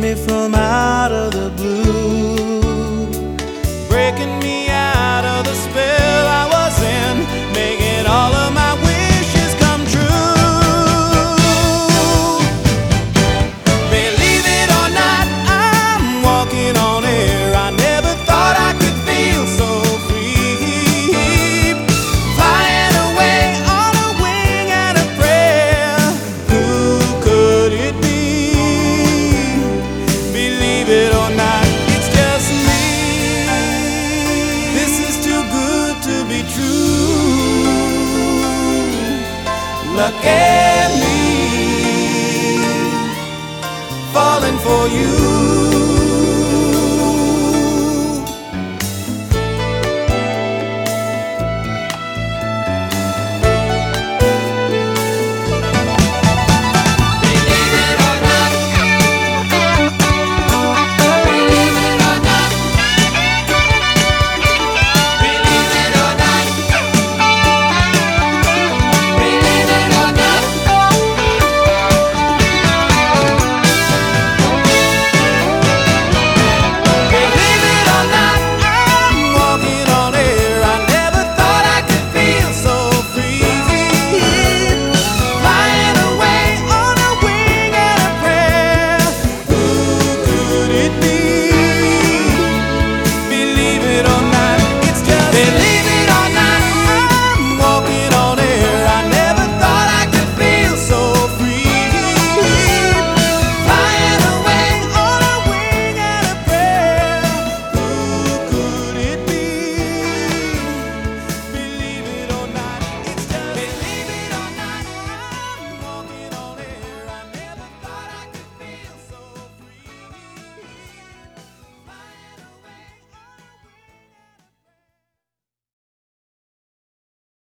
me from out of the blue, breaking me out of the spell I was in, making all of my wishes come true. Believe it or not, I'm walking on air. I never thought I could feel so free, flying away on a wing and a prayer. Who could it be? Believe it or not, it's just me. This is too good to be true. Look at me, falling for you.